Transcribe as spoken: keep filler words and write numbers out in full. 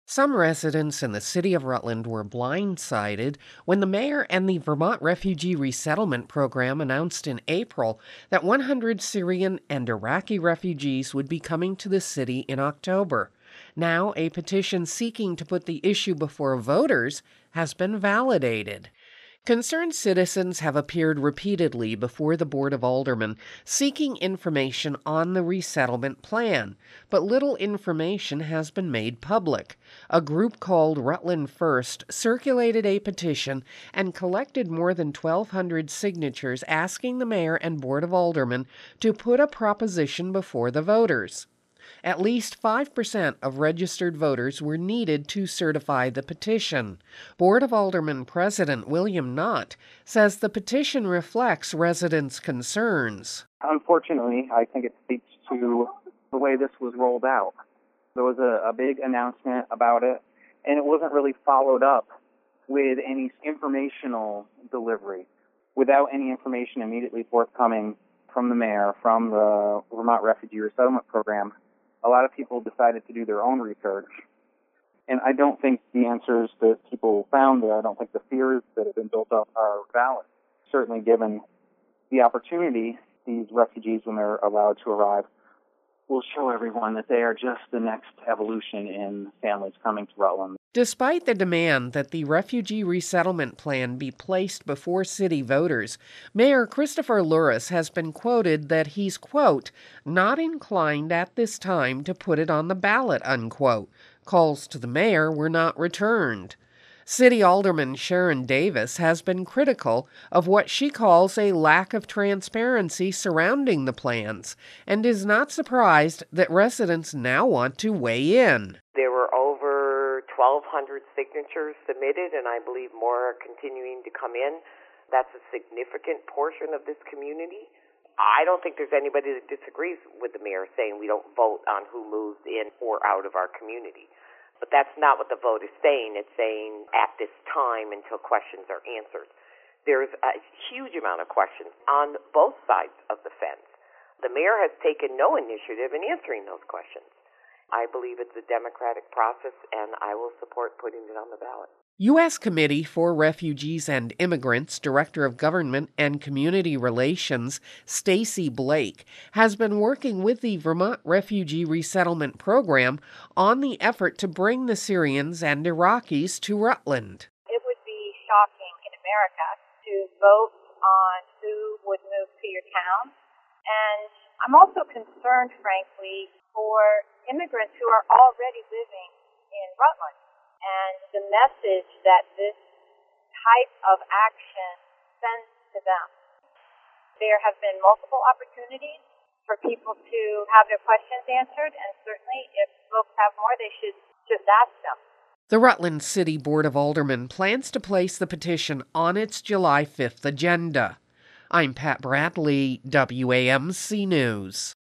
Some residents in the city of Rutland were blindsided when the mayor and the Vermont Refugee Resettlement Program announced in April that one hundred Syrian and Iraqi refugees would be coming to the city in October. Now, a petition seeking to put the issue before voters has been validated. Concerned citizens have appeared repeatedly before the Board of Aldermen seeking information on the resettlement plan, but little information has been made public. A group called Rutland First circulated a petition and collected more than twelve hundred signatures asking the mayor and Board of Aldermen to put a proposition before the voters. At least five percent of registered voters were needed to certify the petition. Board of Aldermen President William Knott says the petition reflects residents' concerns. Unfortunately, I think it speaks to the way this was rolled out. There was a, a big announcement about it, and it wasn't really followed up with any informational delivery. Without any information immediately forthcoming from the mayor, from the Vermont Refugee Resettlement Program, a lot of people decided to do their own research. And I don't think the answers that people found there, I don't think the fears that have been built up are valid. Certainly given the opportunity, these refugees, when they're allowed to arrive, will show everyone that they are just the next evolution in families coming to Rutland. Despite the demand that the refugee resettlement plan be placed before city voters, Mayor Christopher Louris has been quoted that he's, quote, not inclined at this time to put it on the ballot, unquote. Calls to the mayor were not returned. City Alderman Sharon Davis has been critical of what she calls a lack of transparency surrounding the plans and is not surprised that residents now want to weigh in. There were over twelve hundred signatures submitted, and I believe more are continuing to come in. That's a significant portion of this community. I don't think there's anybody that disagrees with the mayor saying we don't vote on who moves in or out of our community. But that's not what the vote is saying. It's saying at this time until questions are answered. There's a huge amount of questions on both sides of the fence. The mayor has taken no initiative in answering those questions. I believe it's a democratic process, and I will support putting it on the ballot. U S Committee for Refugees and Immigrants Director of Government and Community Relations Stacy Blake has been working with the Vermont Refugee Resettlement Program on the effort to bring the Syrians and Iraqis to Rutland. It would be shocking in America to vote on who would move to your town. And I'm also concerned, frankly, for immigrants who are already living in Rutland. And the message that this type of action sends to them. There have been multiple opportunities for people to have their questions answered, and certainly if folks have more, they should just ask them. The Rutland City Board of Aldermen plans to place the petition on its July fifth agenda. I'm Pat Bradley, W A M C News.